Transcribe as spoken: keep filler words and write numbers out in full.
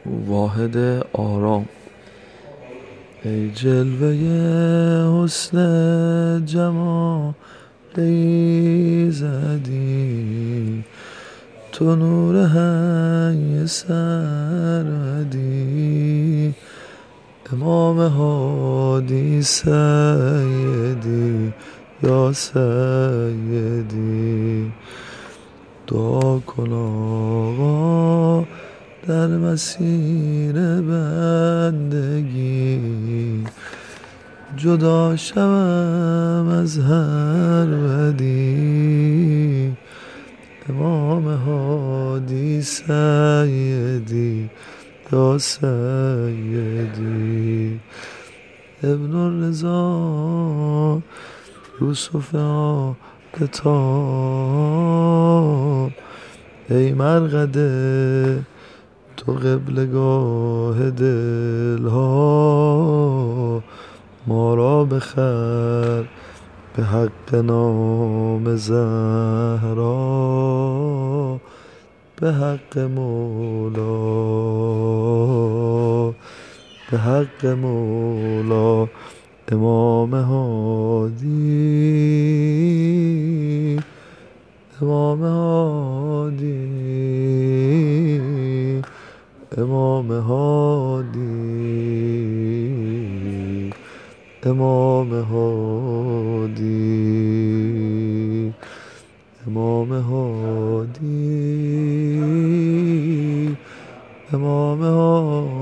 واحد آرام. ای جلوه حسن جمال ایزدی، تو نور حی سرمدی، امام هادی سیدی یا سیدی. دعا کن آقا در مسیر بندگی، جدا شوم از هر بدی، امام هادی سیدی یا سیدی. ابن الرضا یوسف آلتا، ای مرقده تو قبلگاه دلها، ما را بخر به حق نام زهرا، به حق مولا، به حق مولا. امام هادی، امام هادی، امام هادی، امام هادی، امام هادی، امام هادی.